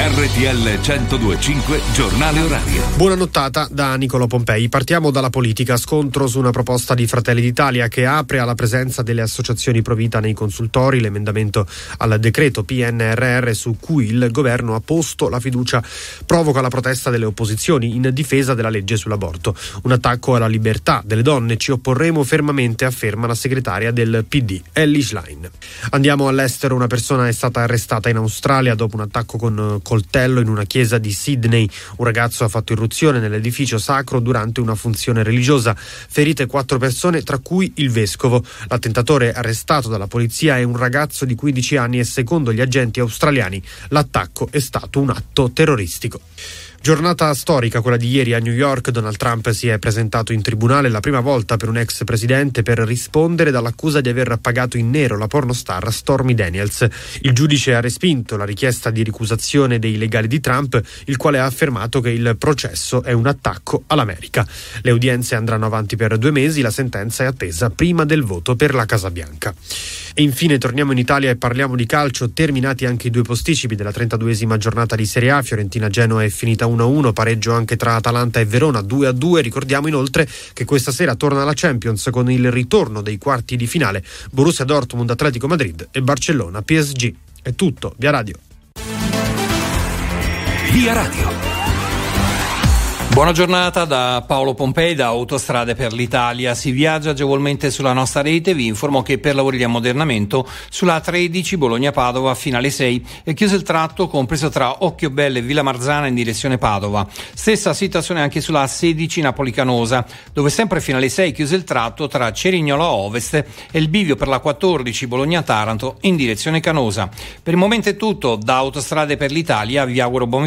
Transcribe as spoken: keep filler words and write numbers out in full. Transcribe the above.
R T L centodue e cinque Giornale Orario. Buona nottata da Nicolò Pompei. Partiamo dalla politica. Scontro su una proposta di Fratelli d'Italia che apre alla presenza delle associazioni pro vita nei consultori. L'emendamento al decreto P N R R su cui il governo ha posto la fiducia provoca la protesta delle opposizioni in difesa della legge sull'aborto. Un attacco alla libertà delle donne. Ci opporremo fermamente, afferma la segretaria del P D, Elly Schlein. Andiamo all'estero. Una persona è stata arrestata in Australia dopo un attacco con coltello in una chiesa di Sydney. Un ragazzo ha fatto irruzione nell'edificio sacro durante una funzione religiosa. Ferite quattro persone, tra cui il vescovo. L'attentatore arrestato dalla polizia è un ragazzo di quindici anni e secondo gli agenti australiani l'attacco è stato un atto terroristico. Giornata storica quella di ieri a New York. Donald Trump si è presentato in tribunale, la prima volta per un ex presidente, per rispondere dall'accusa di aver pagato in nero la pornostar Stormy Daniels. Il giudice ha respinto la richiesta di ricusazione dei legali di Trump, il quale ha affermato che il processo è un attacco all'America. Le udienze andranno avanti per due mesi, la sentenza è attesa prima del voto per la Casa Bianca. E infine torniamo in Italia e parliamo di calcio. Terminati anche i due posticipi della trentaduesima giornata di Serie A. Fiorentina-Genoa è finita uno a uno, pareggio anche tra Atalanta e Verona due a due. Ricordiamo inoltre che questa sera torna la Champions con il ritorno dei quarti di finale Borussia Dortmund, Atletico Madrid e Barcellona P S G. È tutto, via radio. Via radio. Buona giornata da Paolo Pompei da Autostrade per l'Italia. Si viaggia agevolmente sulla nostra rete. Vi informo che per lavori di ammodernamento sulla A tredici Bologna-Padova fino alle sei è chiuso il tratto compreso tra Occhiobello e Villa Marzana in direzione Padova. Stessa situazione anche sulla A sedici Napoli-Canosa, dove sempre fino alle sei è chiuso il tratto tra Cerignola Ovest e il bivio per la quattordici Bologna-Taranto in direzione Canosa. Per il momento è tutto. Da Autostrade per l'Italia vi auguro buon